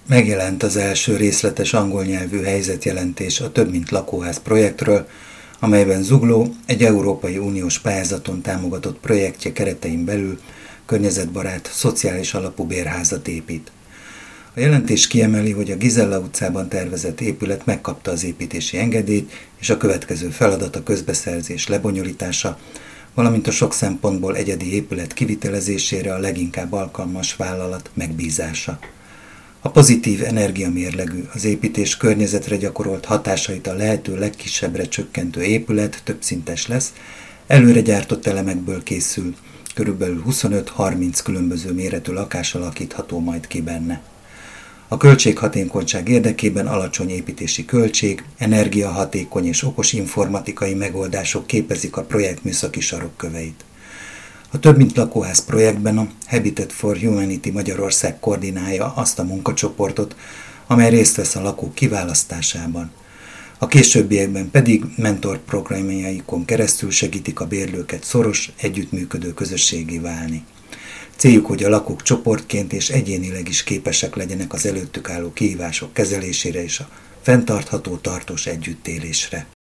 Megjelent az első részletes angol nyelvű helyzetjelentés a Több mint lakóház projektről, amelyben Zugló egy Európai Uniós pályázaton támogatott projektje keretein belül környezetbarát, szociális alapú bérházat épít. A jelentés kiemeli, hogy a Gizella utcában tervezett épület megkapta az építési engedélyt, és a következő feladat a közbeszerzés lebonyolítása, valamint a sok szempontból egyedi épület kivitelezésére a leginkább alkalmas vállalat megbízása. A pozitív energiamérlegű, az építés környezetre gyakorolt hatásait a lehető legkisebbre csökkentő épület többszintes lesz, előre gyártott elemekből készül, körülbelül 25-30 különböző méretű lakás alakítható majd ki benne. A költséghatékonyság érdekében alacsony építési költség, energiahatékony és okos informatikai megoldások képezik a projekt műszaki sarokköveit. A Több mint lakóház projektben a Habitat for Humanity Magyarország koordinálja azt a munkacsoportot, amely részt vesz a lakók kiválasztásában. A későbbiekben pedig mentorprogramjaikon keresztül segítik a bérlőket szoros, együttműködő közösségé válni. Céljuk, hogy a lakók csoportként és egyénileg is képesek legyenek az előttük álló kihívások kezelésére és a fenntartható, tartós együttélésre.